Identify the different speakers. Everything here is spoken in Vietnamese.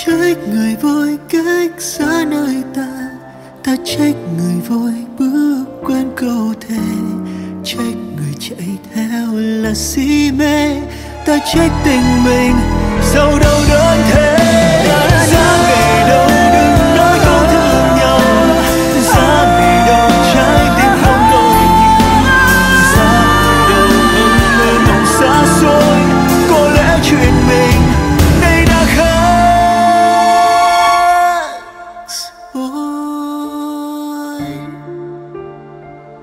Speaker 1: trách người vội cách xa nơi ta, ta trách người vội bước quên câu thề, trách người chạy theo là si mê, ta trách tình mình dẫu đau đớn thế.